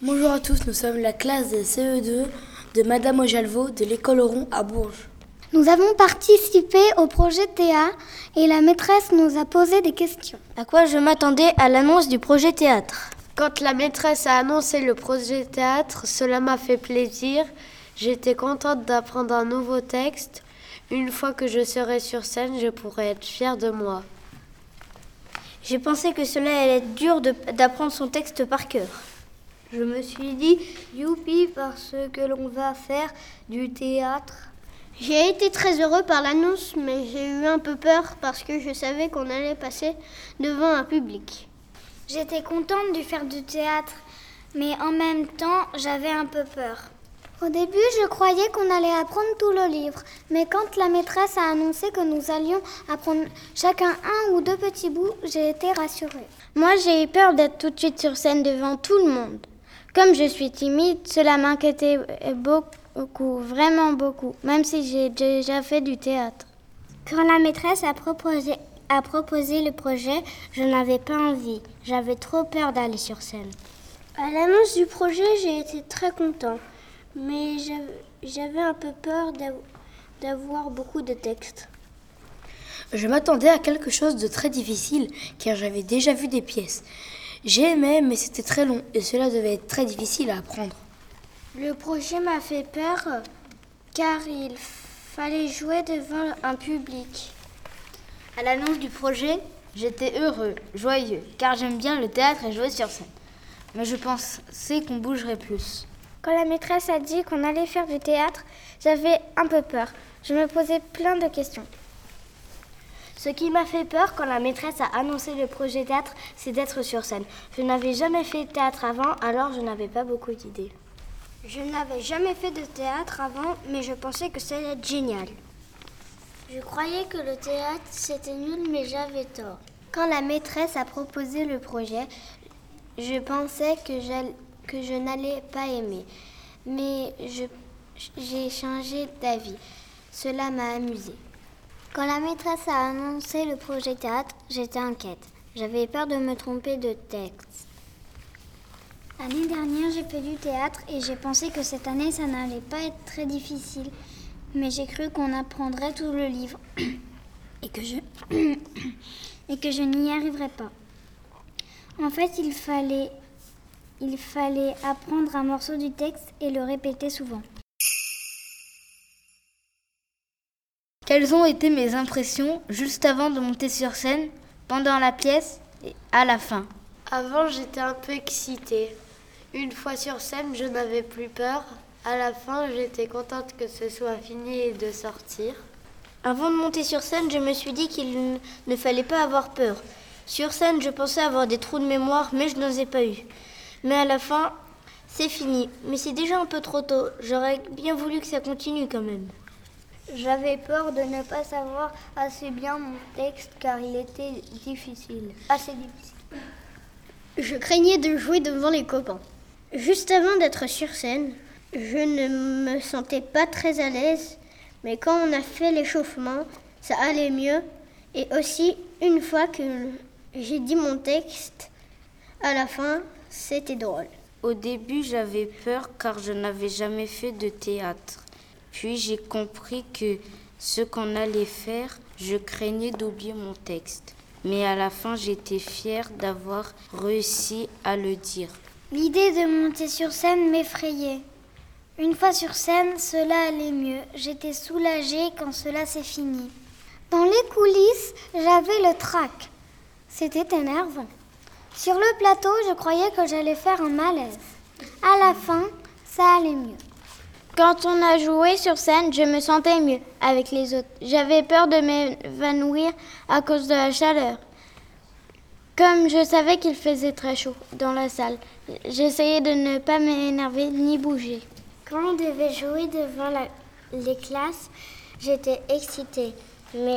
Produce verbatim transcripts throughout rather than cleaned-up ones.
Bonjour à tous, nous sommes la classe des C E deux de Madame Ojalvo de l'école Auron à Bourges. Nous avons participé au projet T A et la maîtresse nous a posé des questions. À quoi je m'attendais à l'annonce du projet théâtre? Quand la maîtresse a annoncé le projet théâtre, cela m'a fait plaisir. J'étais contente d'apprendre un nouveau texte. Une fois que je serai sur scène, je pourrai être fière de moi. J'ai pensé que cela allait être dur de, d'apprendre son texte par cœur. Je me suis dit, youpi, parce que l'on va faire du théâtre. J'ai été très heureux par l'annonce, mais j'ai eu un peu peur parce que je savais qu'on allait passer devant un public. J'étais contente de faire du théâtre, mais en même temps, j'avais un peu peur. Au début, je croyais qu'on allait apprendre tout le livre, mais quand la maîtresse a annoncé que nous allions apprendre chacun un ou deux petits bouts, j'ai été rassurée. Moi, j'ai eu peur d'être tout de suite sur scène devant tout le monde. Comme je suis timide, cela m'inquiétait beaucoup, vraiment beaucoup, même si j'ai déjà fait du théâtre. Quand la maîtresse a proposé, a proposé le projet, je n'avais pas envie. J'avais trop peur d'aller sur scène. À l'annonce du projet, j'ai été très content. Mais j'avais un peu peur d'avoir beaucoup de textes. Je m'attendais à quelque chose de très difficile, car j'avais déjà vu des pièces. J'aimais, mais c'était très long, et cela devait être très difficile à apprendre. Le projet m'a fait peur, car il fallait jouer devant un public. À l'annonce du projet, j'étais heureux, joyeux, car j'aime bien le théâtre et jouer sur scène. Mais je pensais qu'on bougerait plus. Quand la maîtresse a dit qu'on allait faire du théâtre, j'avais un peu peur. Je me posais plein de questions. Ce qui m'a fait peur quand la maîtresse a annoncé le projet théâtre, c'est d'être sur scène. Je n'avais jamais fait de théâtre avant, alors je n'avais pas beaucoup d'idées. Je n'avais jamais fait de théâtre avant, mais je pensais que ça allait être génial. Je croyais que le théâtre c'était nul, mais j'avais tort. Quand la maîtresse a proposé le projet, je pensais que j'allais que je n'allais pas aimer. Mais je, j'ai changé d'avis. Cela m'a amusée. Quand la maîtresse a annoncé le projet théâtre, j'étais inquiète. J'avais peur de me tromper de texte. L'année dernière, j'ai fait du théâtre et j'ai pensé que cette année, ça n'allait pas être très difficile. Mais j'ai cru qu'on apprendrait tout le livre et que je, et que je n'y arriverais pas. En fait, il fallait... Il fallait apprendre un morceau du texte et le répéter souvent. Quelles ont été mes impressions juste avant de monter sur scène, pendant la pièce et à la fin? Avant, j'étais un peu excitée. Une fois sur scène, je n'avais plus peur. À la fin, j'étais contente que ce soit fini et de sortir. Avant de monter sur scène, je me suis dit qu'il ne fallait pas avoir peur. Sur scène, je pensais avoir des trous de mémoire, mais je n'en ai pas eu. Mais à la fin, c'est fini. Mais c'est déjà un peu trop tôt. J'aurais bien voulu que ça continue quand même. J'avais peur de ne pas savoir assez bien mon texte car il était difficile. Assez difficile. Je craignais de jouer devant les copains. Juste avant d'être sur scène, je ne me sentais pas très à l'aise. Mais quand on a fait l'échauffement, ça allait mieux. Et aussi, une fois que j'ai dit mon texte, à la fin, c'était drôle. Au début, j'avais peur car je n'avais jamais fait de théâtre. Puis j'ai compris que ce qu'on allait faire, je craignais d'oublier mon texte. Mais à la fin, j'étais fière d'avoir réussi à le dire. L'idée de monter sur scène m'effrayait. Une fois sur scène, cela allait mieux. J'étais soulagée quand cela s'est fini. Dans les coulisses, j'avais le trac. C'était énervant. Sur le plateau, je croyais que j'allais faire un malaise. À la fin, ça allait mieux. Quand on a joué sur scène, je me sentais mieux avec les autres. J'avais peur de m'évanouir à cause de la chaleur. Comme je savais qu'il faisait très chaud dans la salle, j'essayais de ne pas m'énerver ni bouger. Quand on devait jouer devant la, les classes, j'étais excitée. Mais,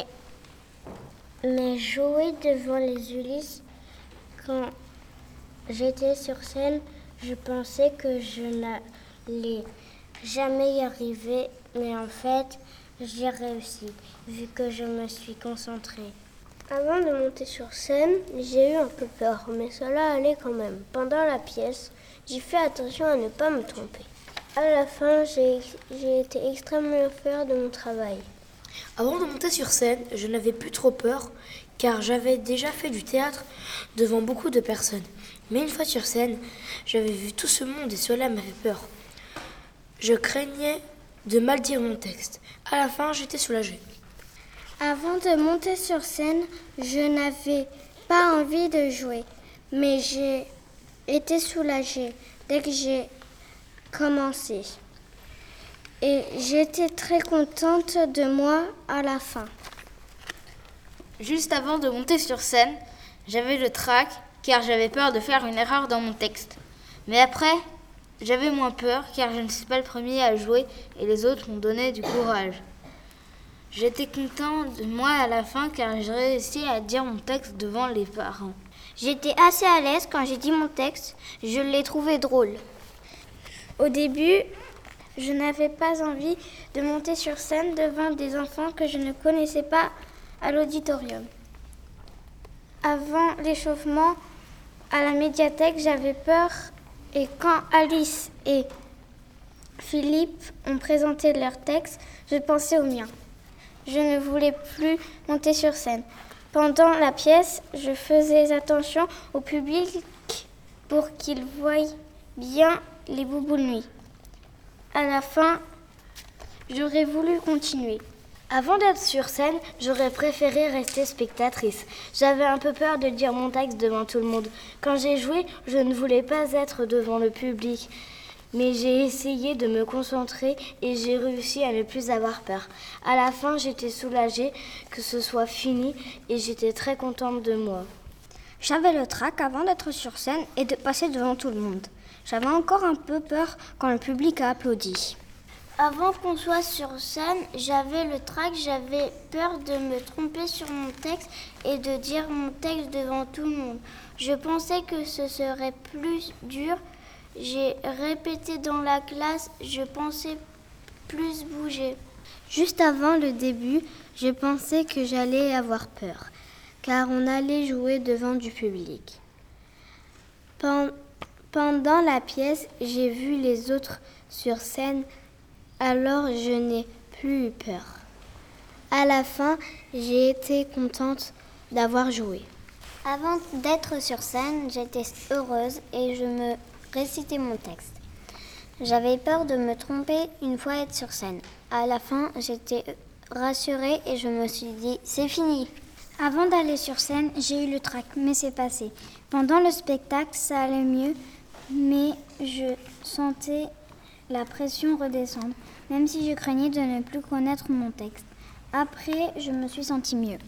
mais jouer devant les Ulysses, quand j'étais sur scène, je pensais que je n'allais jamais y arriver, mais en fait, j'ai réussi, vu que je me suis concentrée. Avant de monter sur scène, j'ai eu un peu peur, mais cela allait quand même. Pendant la pièce, j'ai fait attention à ne pas me tromper. À la fin, j'ai, j'ai été extrêmement fière de mon travail. Avant de monter sur scène, je n'avais plus trop peur car j'avais déjà fait du théâtre devant beaucoup de personnes. Mais une fois sur scène, j'avais vu tout ce monde et cela m'avait peur. Je craignais de mal dire mon texte. À la fin, j'étais soulagée. Avant de monter sur scène, je n'avais pas envie de jouer, mais j'ai été soulagée dès que j'ai commencé. Et j'étais très contente de moi à la fin. Juste avant de monter sur scène, j'avais le trac car j'avais peur de faire une erreur dans mon texte. Mais après, j'avais moins peur car je ne suis pas le premier à jouer et les autres m'ont donné du courage. J'étais content de moi à la fin car j'ai réussi à dire mon texte devant les parents. J'étais assez à l'aise quand j'ai dit mon texte, je l'ai trouvé drôle. Au début, je n'avais pas envie de monter sur scène devant des enfants que je ne connaissais pas à l'auditorium. Avant l'échauffement à la médiathèque, j'avais peur et quand Alice et Philippe ont présenté leur texte, je pensais au mien. Je ne voulais plus monter sur scène. Pendant la pièce, je faisais attention au public pour qu'il voie bien les boubous de nuit. À la fin, j'aurais voulu continuer. Avant d'être sur scène, j'aurais préféré rester spectatrice. J'avais un peu peur de dire mon texte devant tout le monde. Quand j'ai joué, je ne voulais pas être devant le public. Mais j'ai essayé de me concentrer et j'ai réussi à ne plus avoir peur. À la fin, j'étais soulagée que ce soit fini et j'étais très contente de moi. J'avais le trac avant d'être sur scène et de passer devant tout le monde. J'avais encore un peu peur quand le public a applaudi. Avant qu'on soit sur scène, j'avais le trac, j'avais peur de me tromper sur mon texte et de dire mon texte devant tout le monde. Je pensais que ce serait plus dur. J'ai répété dans la classe, je pensais plus bouger. Juste avant le début, je pensais que j'allais avoir peur, car on allait jouer devant du public. Pendant la pièce, j'ai vu les autres sur scène, alors je n'ai plus eu peur. À la fin, j'ai été contente d'avoir joué. Avant d'être sur scène, j'étais heureuse et je me récitais mon texte. J'avais peur de me tromper une fois être sur scène. À la fin, j'étais rassurée et je me suis dit, c'est fini. Avant d'aller sur scène, j'ai eu le trac, mais c'est passé. Pendant le spectacle, ça allait mieux, mais je sentais la pression redescendre, même si je craignais de ne plus connaître mon texte. Après, je me suis sentie mieux.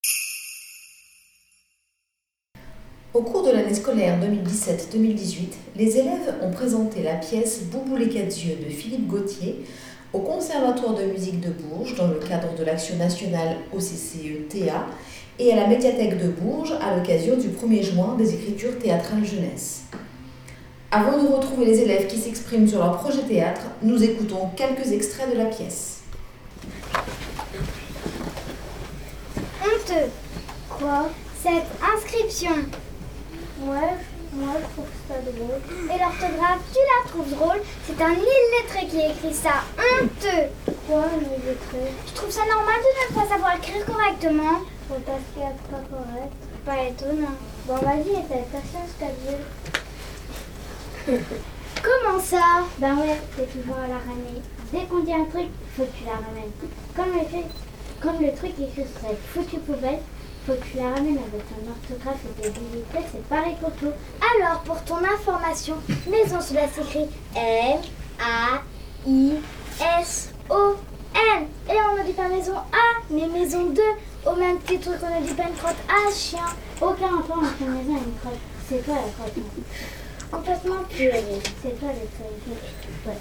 Au cours de l'année scolaire deux mille dix-sept deux mille dix-huit, les élèves ont présenté la pièce Boubou les quatre yeux de Philippe Gauthier au Conservatoire de musique de Bourges dans le cadre de l'Action nationale O C C E T A et à la médiathèque de Bourges à l'occasion du premier juin des écritures théâtrales jeunesse. Avant de retrouver les élèves qui s'expriment sur leur projet théâtre, nous écoutons quelques extraits de la pièce. Honteux. Quoi? Cette inscription. Ouais, moi je trouve ça drôle. Et l'orthographe, tu la trouves drôle? C'est un illettré qui a écrit ça. Honteux. Quoi, un illettré? Je trouve ça normal de ne pas savoir écrire correctement. Faut parce qu'il n'y a pas correct. Pas étonnant. Bon, vas-y, essaie, patience, Kabil. Comment ça? Ben ouais, c'est toujours à la ramener. Dès qu'on dit un truc, faut que tu la ramènes. Comme le, fait, comme le truc écrit sur cette foutue poubelle, faut que tu la ramènes avec ton orthographe et tes illettrés, c'est pareil pour tout. Alors, pour ton information, maison, cela s'écrit M A I S O N. Et on ne dit pas maison A, mais maison deux. Au même titre qu'on ne dit pas une crotte à chien. Aucun enfant entre une maison et une crotte. C'est toi la crotte. Complètement puéril. C'est toi le truc. Ouais.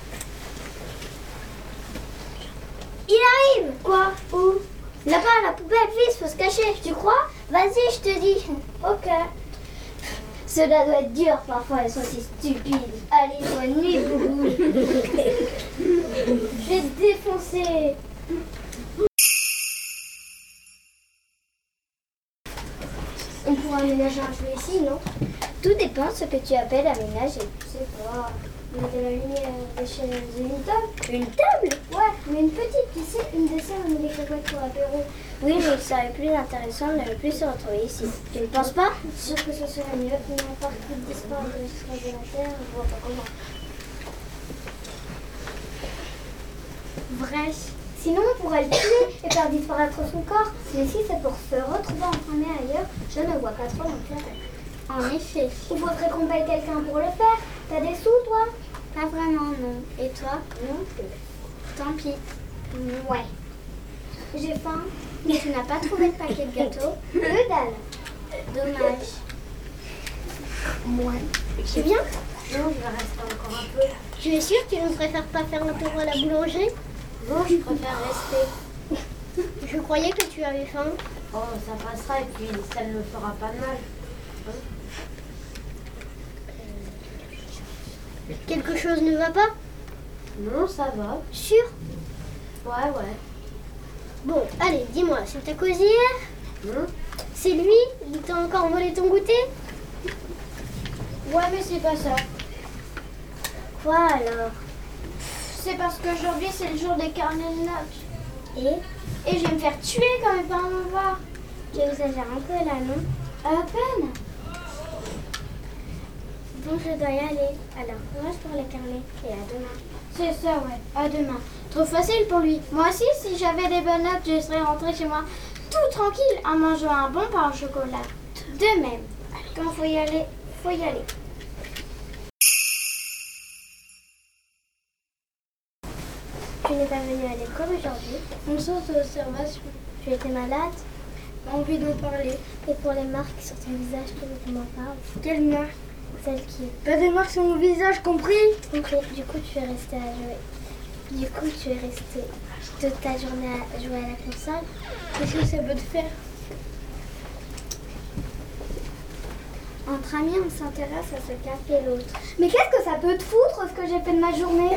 Il arrive. Quoi? Où? Là-bas, à la poubelle, vite, faut se cacher, tu crois? Vas-y, je te dis. Ok. Cela doit être dur, parfois, elles sont si stupides. Allez, bonne nuit, boubou. Je vais te défoncer. On pourra aménager un jeu ici, non? Tout dépend de ce que tu appelles aménager. Je sais pas. Mettre la lumière, des chaises, une table. Une table? Ouais, mais une petite, tu sais, une de celles où on met des cacahuètes pour l'apéro. Oui, mais ça serait plus intéressant de ne plus se retrouver ici. Tu ne penses pas? Sûr que ce serait mieux que n'importe qui disparaisse de l'histoire de la Terre, je vois pas comment. Vrai. Sinon, on pourrait le tuer et faire disparaître son corps. Mais si c'est pour se retrouver enfermé ailleurs, je ne vois pas trop l'intérêt. En effet. Il faudrait qu'on paye quelqu'un pour le faire. T'as des sous, toi? Pas vraiment, non. Et toi? Non plus. Tant pis. Ouais. J'ai faim, mais tu n'as pas trouvé de paquet de gâteau. Que dalle. Dommage. Ouais. Tu viens? Non, je vais rester encore un peu. Tu es sûre que tu ne préfères pas faire un tour à la boulangerie? Non, je préfère rester. Je croyais que tu avais faim. Oh, ça passera et puis ça ne me fera pas de mal. Quelque chose ne va pas? Non, ça va. Sûr? Ouais, ouais. Bon, allez, dis-moi, c'est ta cosière? Non. C'est lui? Il t'a encore volé ton goûter? Ouais, mais c'est pas ça. Quoi alors? C'est parce qu'aujourd'hui, c'est le jour des carnets de notes. Et Et je vais me faire tuer quand mes parents vont voir. Tu exagères un peu là, non? À peine. Bon, je dois y aller. Alors, courage pour les carnets et à demain. C'est ça, ouais. À demain. Trop facile pour lui. Moi aussi, si j'avais des bonnes notes, je serais rentrée chez moi tout tranquille en mangeant un bon pain au chocolat. De même. Quand faut y aller, faut y aller. Tu n'es pas venue à l'école aujourd'hui? On sort d'observation. Tu étais malade? Envie d'en parler. Et pour les marques sur ton visage, tu veux qu'on m'en parle? Quelle marque? Celle qui... Pas des marques sur mon visage, compris? Compris. Du coup, tu es restée à jouer. Du coup, tu es restée toute ta journée à jouer à la console? Qu'est-ce que ça peut te faire? Entre amis, on s'intéresse à ce qu'a fait l'autre. Mais qu'est-ce que ça peut te foutre, ce que j'ai fait de ma journée?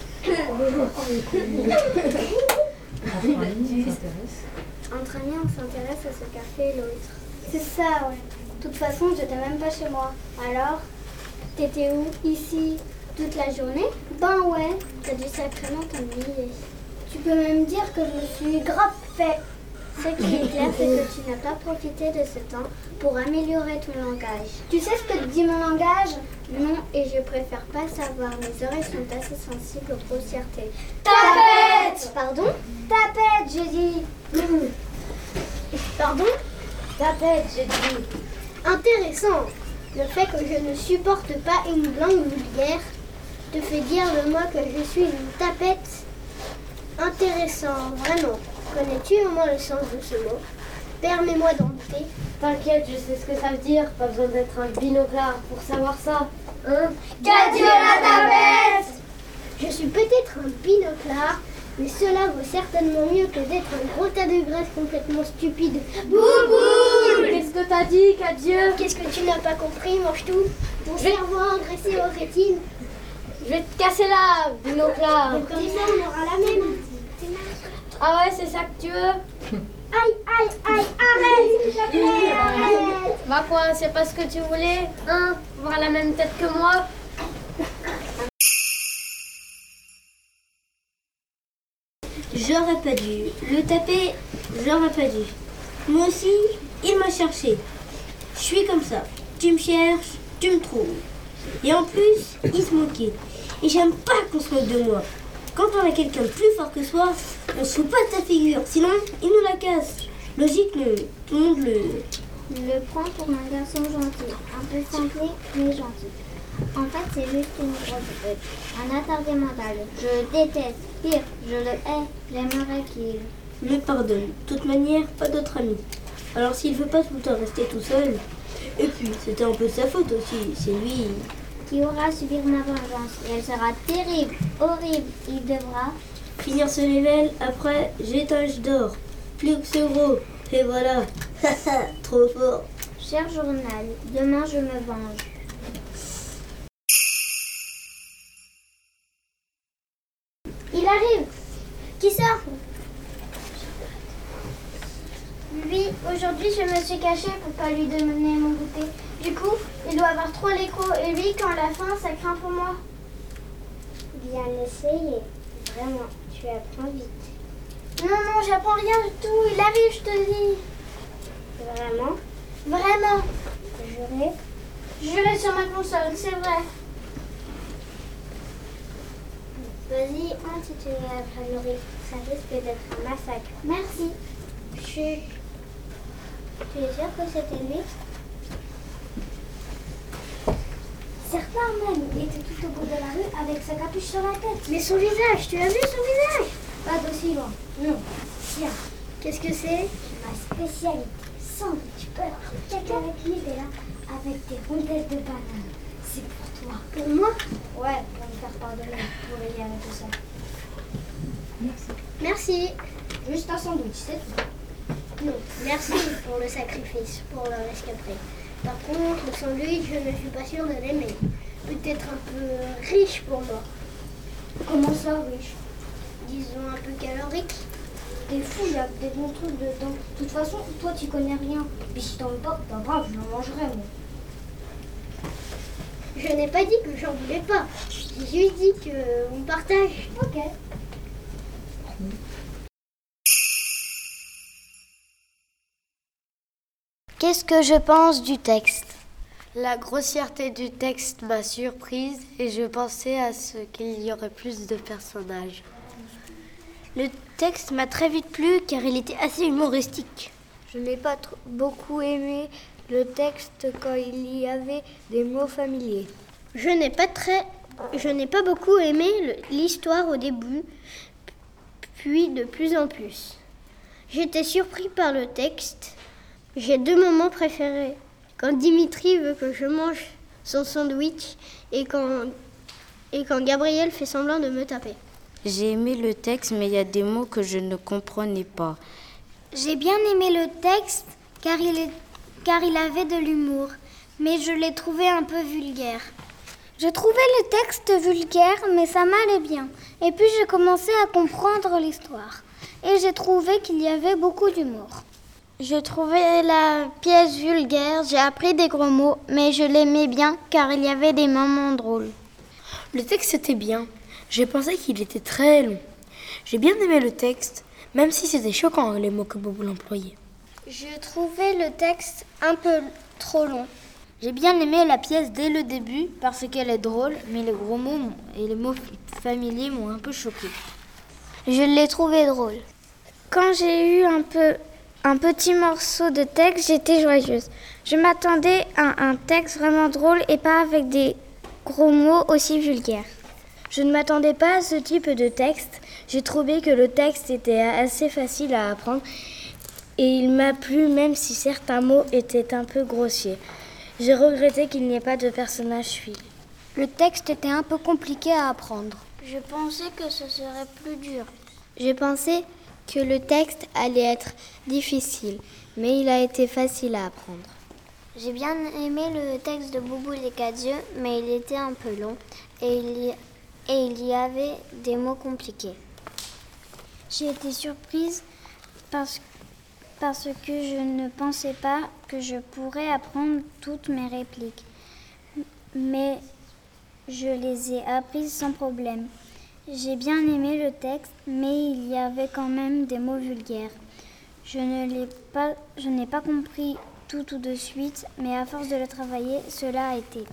Entre amis, on s'intéresse à ce qu'a fait l'autre. C'est ça, ouais. De toute façon, j'étais même pas chez moi. Alors, t'étais où? Ici, toute la journée? Ben ouais, t'as dû sacrément t'ennuyer. Tu peux même dire que je me suis grave fait. Ce qui est clair, c'est que tu n'as pas profité de ce temps pour améliorer ton langage. Tu sais ce que dit mon langage? Non, et je préfère pas savoir. Mes oreilles sont assez sensibles aux grossièretés. Tapette! Pardon? Tapette, j'ai dit. Pardon? Tapette, j'ai dit. Intéressant. Le fait que je ne supporte pas une langue vulgaire te fait dire de moi que je suis une tapette. Intéressant, vraiment. Connais-tu au moins le sens de ce mot? Permets-moi d'en douter. T'inquiète, je sais ce que ça veut dire. Pas besoin d'être un binoclard pour savoir ça. Hein? Qu'adieu la tapette! Je suis peut-être un binoclard, mais cela vaut certainement mieux que d'être un gros tas de graisse complètement stupide. Bouboule! Qu'est-ce que t'as dit, qu'adieu? Qu'est-ce que tu n'as pas compris, mange-tout? Ton cerveau engraissé aux rétines. Je vais te casser là, binoclard. Comme ça, on aura la même. Ah ouais, c'est ça que tu veux? Aïe, aïe, aïe, arrête, s'il te plaît, arrête! Bah quoi, c'est pas ce que tu voulais? Hein? Avoir la même tête que moi? J'aurais pas dû le taper, j'aurais pas dû. Moi aussi, il m'a cherché. Je suis comme ça. Tu me cherches, tu me trouves. Et en plus, il se moquait. Et j'aime pas qu'on se moque de moi. Quand on a quelqu'un de plus fort que soi, on se fout pas de sa figure. Sinon, il nous la casse. Logique, non. Tout le monde le... Le prend pour un garçon gentil, un peu simplé, mais gentil. En fait, c'est juste une grosse brute, un attardé mental. Je le déteste, pire, je le hais, j'aimerais qu'il... me pardonne. De toute manière, pas d'autre ami. Alors s'il veut pas tout le temps rester tout seul... Et puis, c'était un peu sa faute aussi. C'est lui... qui aura à subir ma vengeance. Et elle sera terrible, horrible. Il devra... finir ce level, après, j'étage d'or. Plus que ce gros. Et voilà. Trop fort. Cher journal, demain je me venge. Il arrive. Qui sort? Oui, aujourd'hui je me suis cachée pour pas lui donner mon goûter. Du coup, il doit avoir trop l'écho. Et lui, quand à la fin, ça craint pour moi. Bien essayé. Vraiment, tu apprends vite. Non, non, j'apprends rien du tout. Il arrive, je te dis. Vraiment? Vraiment. Juré? Juré sur ma console, c'est vrai. Vas-y, entre si tu es à la nourrir. Ça risque d'être un massacre. Merci. Chut. Tu es sûr que c'était lui? Certains même, il était tout au bout de la rue avec sa capuche sur la tête. Mais son visage, tu as vu son visage? Pas d'aussi loin. Non. Tiens, Qu'est-ce que c'est? ma spécialité. Sandwich beurre. Quelqu'un avec qui était là avec des rondelles de banane. C'est pour toi. Pour moi? Ouais, pour me faire pardonner pour veiller avec tout ça. Merci. Merci. Juste un sandwich, c'est tout. Non, merci pour le sacrifice, pour le rescapé. Par contre, le sandwich, je ne suis pas sûre de l'aimer. Peut-être un peu riche pour moi. Comment ça, riche? Disons un peu calorique. T'es fou, il y a des bons trucs dedans. De toute façon, toi, tu connais rien. Puis si t'en veux pas, pas grave, je l'en mangerai, moi. Je n'ai pas dit que j'en voulais pas. J'ai juste dit qu'on partage. Ok. Qu'est-ce que je pense du texte? La grossièreté du texte m'a surprise et je pensais à ce qu'il y aurait plus de personnages. Le texte m'a très vite plu car il était assez humoristique. Je n'ai pas trop- beaucoup aimé le texte quand il y avait des mots familiers. Je n'ai pas très, je n'ai pas beaucoup aimé le- l'histoire au début, puis de plus en plus. J'étais surpris par le texte. J'ai deux moments préférés. Quand Dimitri veut que je mange son sandwich et quand, et quand Gabriel fait semblant de me taper. J'ai aimé le texte, mais il y a des mots que je ne comprenais pas. J'ai bien aimé le texte car il, est, car il avait de l'humour, mais je l'ai trouvé un peu vulgaire. Je trouvais le texte vulgaire, mais ça m'allait bien. Et puis j'ai commencé à comprendre l'histoire. Et j'ai trouvé qu'il y avait beaucoup d'humour. Je trouvais la pièce vulgaire, j'ai appris des gros mots, mais je l'aimais bien car il y avait des moments drôles. Le texte était bien. J'ai pensé qu'il était très long. J'ai bien aimé le texte, même si c'était choquant les mots que Bobo employait. Je trouvais le texte un peu trop long. J'ai bien aimé la pièce dès le début parce qu'elle est drôle, mais les gros mots m'ont- et les mots familiers m'ont un peu choqué. Je l'ai trouvé drôle. Quand j'ai eu un peu un petit morceau de texte, j'étais joyeuse. Je m'attendais à un texte vraiment drôle et pas avec des gros mots aussi vulgaires. Je ne m'attendais pas à ce type de texte. J'ai trouvé que le texte était assez facile à apprendre et il m'a plu même si certains mots étaient un peu grossiers. J'ai regretté qu'il n'y ait pas de personnage suivi. Le texte était un peu compliqué à apprendre. Je pensais que ce serait plus dur. J'ai pensé que le texte allait être difficile, mais il a été facile à apprendre. J'ai bien aimé le texte de Boubou les quatre yeux, mais il était un peu long et il y, et il y avait des mots compliqués. J'ai été surprise parce, parce que je ne pensais pas que je pourrais apprendre toutes mes répliques, mais je les ai apprises sans problème. J'ai bien aimé le texte, mais il y avait quand même des mots vulgaires. Je ne l'ai pas, je n'ai pas compris tout tout de suite, mais à force de le travailler, cela a été.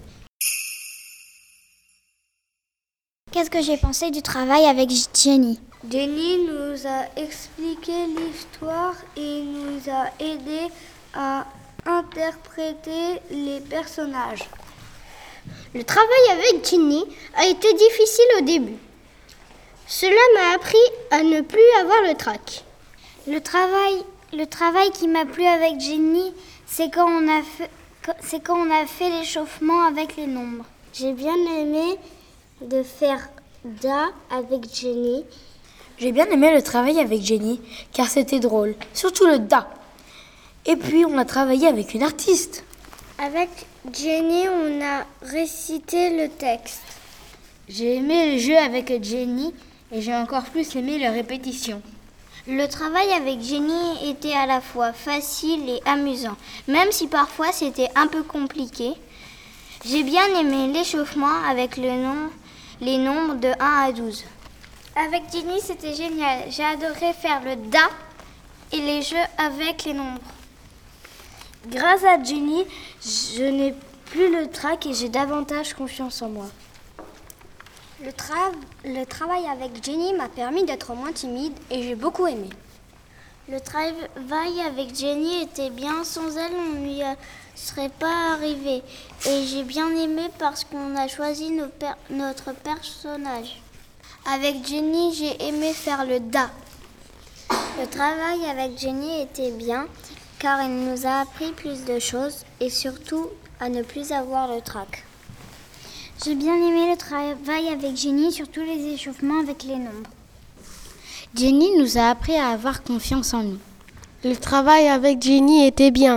Qu'est-ce que j'ai pensé du travail avec Jenny? Jenny nous a expliqué l'histoire et nous a aidé à interpréter les personnages. Le travail avec Jenny a été difficile au début. Cela m'a appris à ne plus avoir le trac. Le travail, le travail qui m'a plu avec Jenny, c'est quand on a fait, c'est quand on a fait l'échauffement avec les nombres. J'ai bien aimé de faire da avec Jenny. J'ai bien aimé le travail avec Jenny, car c'était drôle, surtout le da. Et puis on a travaillé avec une artiste. Avec Jenny, on a récité le texte. J'ai aimé le jeu avec Jenny et j'ai encore plus aimé les répétitions. Le travail avec Jenny était à la fois facile et amusant, même si parfois c'était un peu compliqué. J'ai bien aimé l'échauffement avec le nom, les nombres de un à douze. Avec Jenny, c'était génial. J'ai adoré faire le da et les jeux avec les nombres. Grâce à Jenny, je n'ai plus le trac et j'ai davantage confiance en moi. Le, tra- le travail avec Jenny m'a permis d'être moins timide et j'ai beaucoup aimé. Le travail avec Jenny était bien, sans elle on n'y serait pas arrivé. Et j'ai bien aimé parce qu'on a choisi nos per- notre personnage. Avec Jenny, j'ai aimé faire le da. Le travail avec Jenny était bien car elle nous a appris plus de choses et surtout à ne plus avoir le trac. J'ai bien aimé le travail avec Jenny, surtout les échauffements avec les nombres. Jenny nous a appris à avoir confiance en nous. Le travail avec Jenny était bien.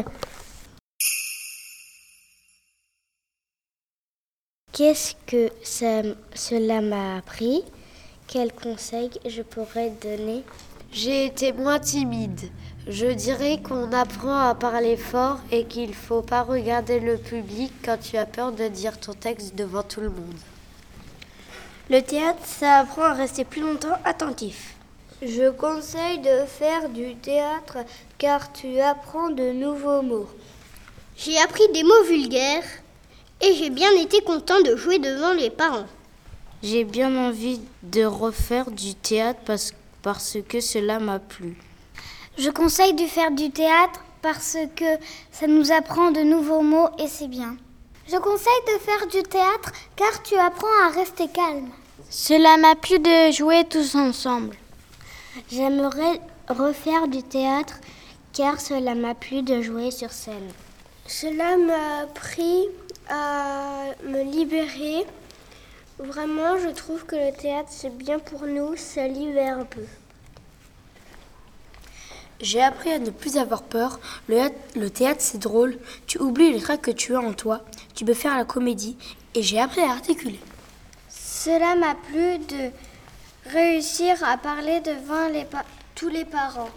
Qu'est-ce que ça, cela m'a appris? Quels conseils je pourrais donner? J'ai été moins timide. Je dirais qu'on apprend à parler fort et qu'il ne faut pas regarder le public quand tu as peur de dire ton texte devant tout le monde. Le théâtre, ça apprend à rester plus longtemps attentif. Je conseille de faire du théâtre car tu apprends de nouveaux mots. J'ai appris des mots vulgaires et j'ai bien été content de jouer devant les parents. J'ai bien envie de refaire du théâtre parce, parce que cela m'a plu. Je conseille de faire du théâtre parce que ça nous apprend de nouveaux mots et c'est bien. Je conseille de faire du théâtre car tu apprends à rester calme. Cela m'a plu de jouer tous ensemble. J'aimerais refaire du théâtre car cela m'a plu de jouer sur scène. Cela m'a appris à me libérer. Vraiment, je trouve que le théâtre, c'est bien pour nous, ça libère un peu. J'ai appris à ne plus avoir peur. Le, le théâtre, c'est drôle. Tu oublies les tracs que tu as en toi. Tu peux faire la comédie. Et j'ai appris à articuler. Cela m'a plu de réussir à parler devant les pa- tous les parents.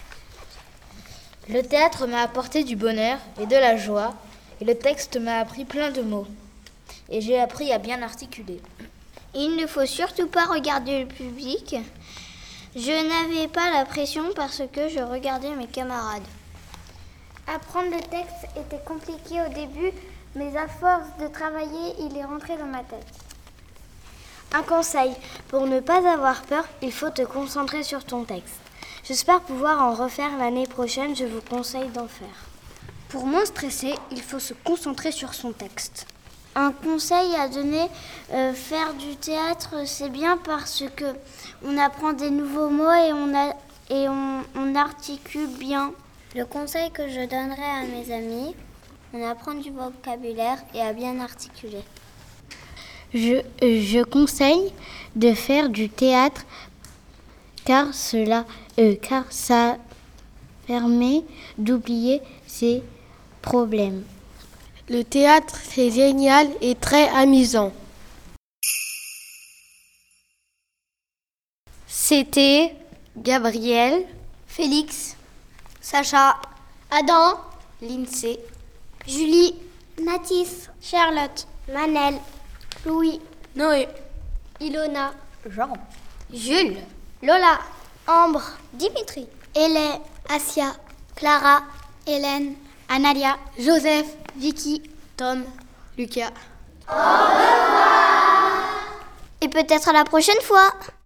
Le théâtre m'a apporté du bonheur et de la joie. Et le texte m'a appris plein de mots. Et j'ai appris à bien articuler. Il ne faut surtout pas regarder le public. Je n'avais pas la pression parce que je regardais mes camarades. Apprendre le texte était compliqué au début, mais à force de travailler, il est rentré dans ma tête. Un conseil, pour ne pas avoir peur, il faut te concentrer sur ton texte. J'espère pouvoir en refaire l'année prochaine, je vous conseille d'en faire. Pour moins stresser, il faut se concentrer sur son texte. Un conseil à donner, euh, faire du théâtre, c'est bien parce que on apprend des nouveaux mots et on, a, et on, on articule bien. Le conseil que je donnerais à mes amis, on apprend du vocabulaire et à bien articuler. Je, je conseille de faire du théâtre car, cela, euh, car ça permet d'oublier ses problèmes. Le théâtre, c'est génial et très amusant. C'était Gabriel, Félix, Sacha, Adam, Lindsay, Julie, Nathis, Charlotte, Manel, Louis, Noé, Ilona, Jean, Jules, Lola, Ambre, Dimitri, Hélène, Asia, Clara, Hélène, Analia, Joseph, Vicky, Tom, Lucas. Et peut-être à la prochaine fois.